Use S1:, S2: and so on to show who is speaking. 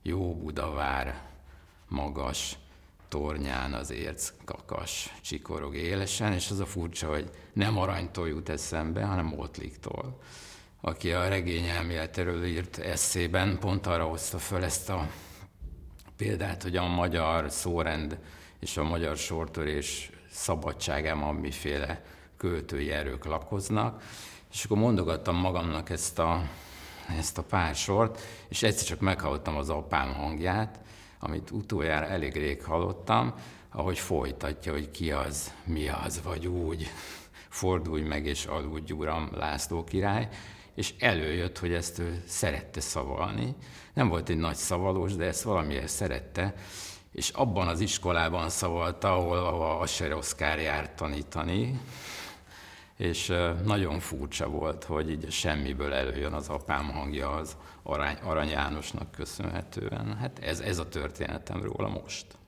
S1: jó Budavár magas tornyán az érc kakas csikorog élesen, és az a furcsa, hogy nem Aranytól jut eszembe, hanem Ottliktól, aki a regényelméletéről írt esszében pont arra hozta föl ezt a példát, hogy a magyar szórend és a magyar sortörés szabadságában miféle költői erők lakoznak, és akkor mondogattam magamnak ezt a pár sort, és egyszer csak meghallottam az apám hangját, amit utoljára elég rég hallottam, ahogy folytatja, hogy ki az, mi az, vagy úgy, fordulj meg és aludj, uram, László király, és előjött, hogy ezt ő szerette szavalni. Nem volt egy nagy szavalós, de ezt valamiért szerette, és abban az iskolában szavalta, ahol Asser Oszkár járt tanítani, és nagyon furcsa volt, hogy így semmiből előjön az apám hangja az Arany Jánosnak köszönhetően. Hát ez a történetem róla most.